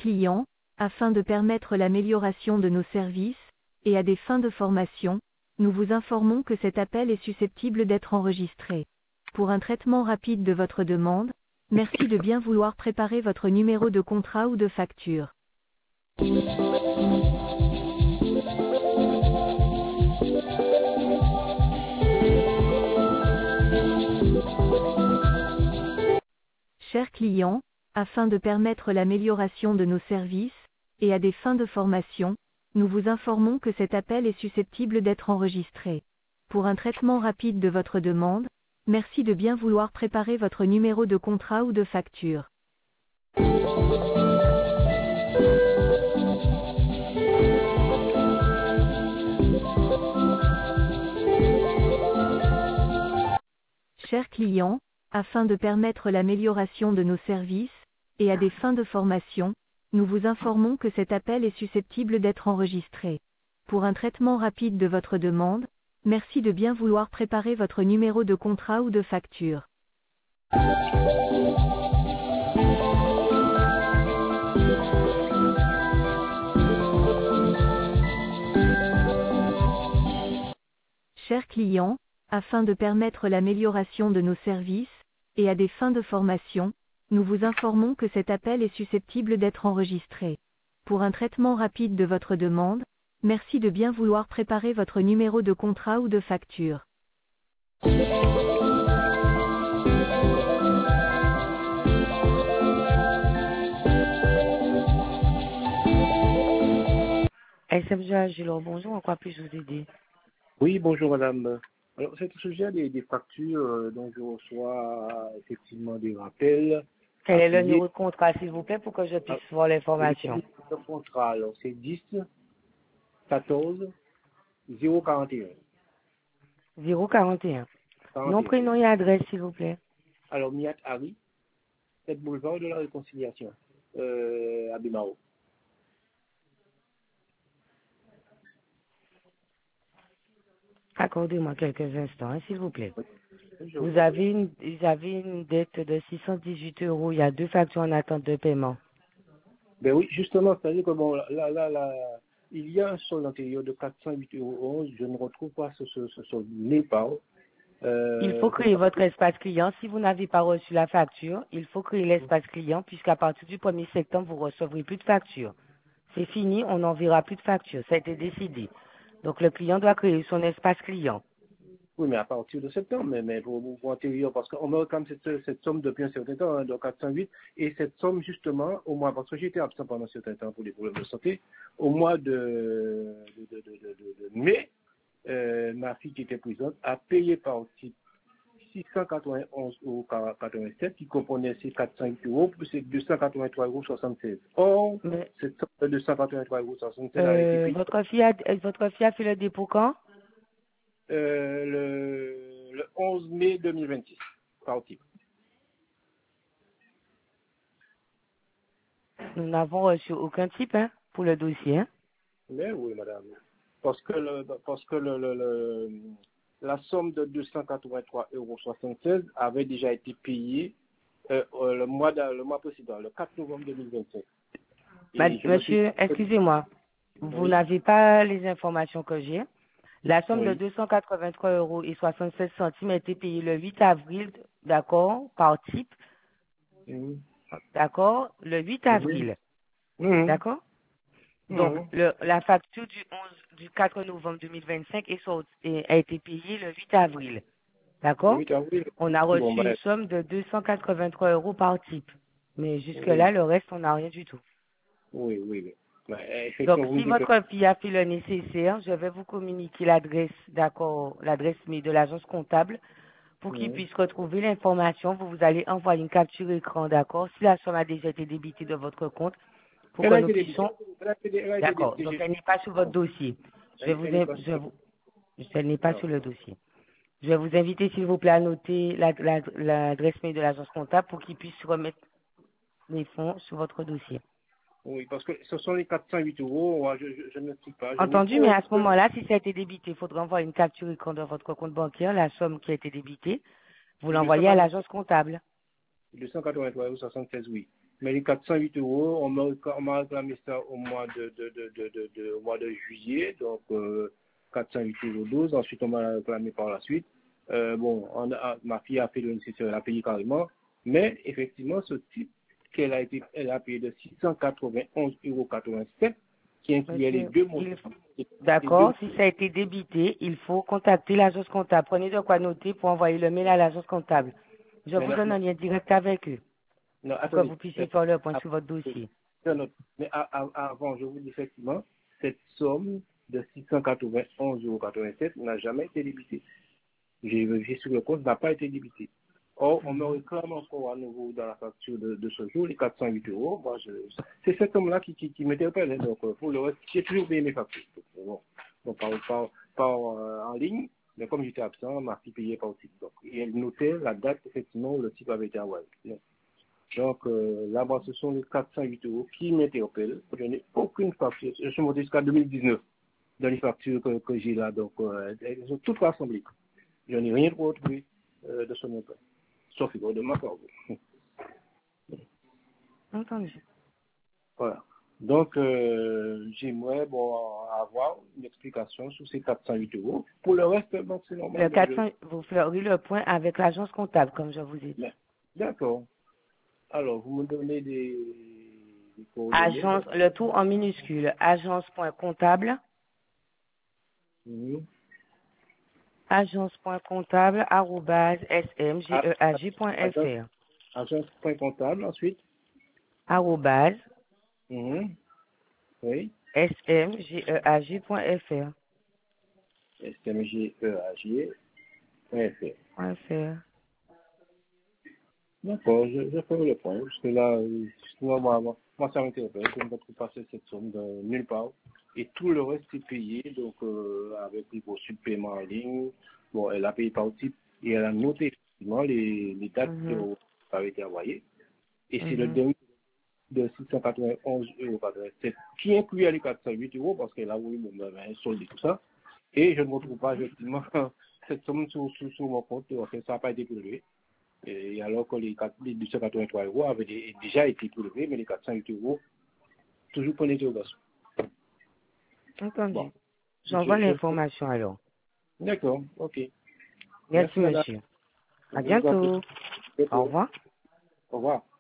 client, afin de permettre l'amélioration de nos services, et à des fins de formation, nous vous informons que cet appel est susceptible d'être enregistré. Pour un traitement rapide de votre demande, merci de bien vouloir préparer votre numéro de contrat ou de facture. Chers clients, afin de permettre l'amélioration de nos services, et à des fins de formation, nous vous informons que cet appel est susceptible d'être enregistré. Pour un traitement rapide de votre demande, merci de bien vouloir préparer votre numéro de contrat ou de facture. Chers clients, afin de permettre l'amélioration de nos services, et à des fins de formation, nous vous informons que cet appel est susceptible d'être enregistré. Pour un traitement rapide de votre demande, merci de bien vouloir préparer votre numéro de contrat ou de facture. Chers clients, afin de permettre l'amélioration de nos services, et à des fins de formation, nous vous informons que cet appel est susceptible d'être enregistré. Pour un traitement rapide de votre demande, merci de bien vouloir préparer votre numéro de contrat ou de facture. SMG Agilor, bonjour, en quoi puis-je vous aider? Oui, bonjour madame. Alors, c'est au sujet des factures dont je reçois effectivement des rappels. Quel est le numéro de contrat, s'il vous plaît, pour que je puisse voir l'information? Le contrat, alors, c'est 10 14 041. 041. Nom, prénom et adresse, s'il vous plaît. Alors, Miat Harry, 7 boulevard de la Réconciliation, à Bimao. Accordez-moi quelques instants, hein, s'il vous plaît. Vous avez une dette de 618 €. Il y a 2 factures en attente de paiement. Ben oui, justement, c'est-à-dire que bon, là, il y a un solde antérieur de 408,11 €. Je ne retrouve pas ce solde nulle part. Il faut créer votre espace client. Si vous n'avez pas reçu la facture, il faut créer l'espace client, puisqu'à partir du 1er septembre, vous ne recevrez plus de facture. C'est fini, on n'enverra plus de facture. Ça a été décidé. Donc, le client doit créer son espace client. Oui, mais à partir de septembre, mais pour antérieur, parce qu'on me réclame cette somme depuis un certain temps, hein, de 408, et cette somme, justement, au mois, parce que j'étais absent pendant un certain temps pour des problèmes de santé, au mois de mai, ma fille qui était présente a payé par type 691,87 €, qui comprenait ces 405 € plus ces 283,76 €. Or, cette somme de 283,76 € a été payée. Votre fille a fait le dépôt quand? Le 11 mai 2026, par type. Nous n'avons reçu aucun type, hein, pour le dossier, hein? Mais oui, madame. Parce que la somme de 283,76 € avait déjà été payée le mois précédent, le 4 novembre 2025. Monsieur, excusez-moi, vous n'avez pas les informations que j'ai. La somme de 283,76 € a été payée le 8 avril, d'accord, par type. D'accord, le 8 avril. D'accord? Donc, la facture du 4 novembre 2025 a été payée le 8 avril. D'accord? On a reçu une somme de 283 € par type. Mais jusque-là, le reste, on n'a rien du tout. Oui. Donc, si votre fille a fait le nécessaire, je vais vous communiquer l'adresse, d'accord, l'adresse mail de l'agence comptable pour qu'il puisse retrouver l'information. Vous allez envoyer une capture écran, d'accord, si la somme a déjà été débitée de votre compte pour que nous puissions... D'accord, donc elle n'est pas sur votre dossier. Elle n'est pas sur le dossier. Je vais vous inviter, s'il vous plaît, à noter l'adresse mail de l'agence comptable pour qu'il puisse remettre les fonds sur votre dossier. Oui, parce que ce sont les 408 €, je ne sais pas. Entendu, mais à ce moment-là, si ça a été débité, il faudra envoyer une capture écran de votre compte bancaire, la somme qui a été débitée. Vous l'envoyez à l'agence comptable. 283,76 €, oui. Mais les 408 euros, on m'a réclamé ça au mois au mois de juillet, donc 408 euros 12. Ensuite, on m'a réclamé par la suite. Bon, ma fille a fait le nécessaire, elle a payé carrément. Mais effectivement, ce type elle a payé de 691,87 € qui incluait les deux mots. D'accord, si ça a été débité, il faut contacter l'agence comptable. Prenez de quoi noter pour envoyer le mail à l'agence comptable. Je vous donne un lien direct avec eux. Non, pour que vous puissiez faire le point sur votre dossier. Mais avant, je vous dis effectivement, cette somme de 691,87 € n'a jamais été débitée. J'ai vérifié sur le compte, n'a pas été débitée. Or, on me réclame encore à nouveau dans la facture de ce jour les 408 €. Moi, c'est cette somme-là qui m'interpelle. Hein. Donc, pour le reste, j'ai toujours payé mes factures. Bon, donc pas en ligne, mais comme j'étais absent, ma fille payait pas aussi. Donc, et elle notait la date, effectivement, où le type avait été envoyé. Donc, là-bas, ce sont les 408 € qui m'interpellent. Je n'ai aucune facture. Je suis monté jusqu'à 2019 dans les factures que j'ai là. Donc, elles sont toutes rassemblées. Je n'ai rien retrouvé de ce montant. Sauf de ma part. Entendu. Voilà. Donc, j'aimerais avoir une explication sur ces 408 €. Pour le reste, donc, c'est normal. Vous ferez le point avec l'agence comptable, comme je vous ai dit. D'accord. Alors, vous me donnez des agence, le tout en minuscule, agence.comptable. Agence.comptable @smgeag.fr. Agence.comptable, ensuite. Arrobase. Oui. smgeag.fr. smgeag.fr. D'accord, je ferai le point, parce que là, moi ça m'interpelle, je ne retrouve pas cette somme de nulle part. Et tout le reste est payé, donc avec les poursuites de paiement en ligne. Bon, elle a payé par type et elle a noté effectivement les dates qui avaient été envoyées. Et c'est le dernier de 691,87 € qui inclut les 408 €, parce qu'elle a voulu un solde et tout ça. Et je ne retrouve pas effectivement cette somme sur mon compte, enfin, ça n'a pas été prélevé. Et alors que les 283 € avaient déjà été prélevés, mais les 408 € toujours pour l'interrogation. Entendu. Bon. J'envoie l'information alors. D'accord, ok. Merci monsieur. À bientôt. Au revoir. Au revoir.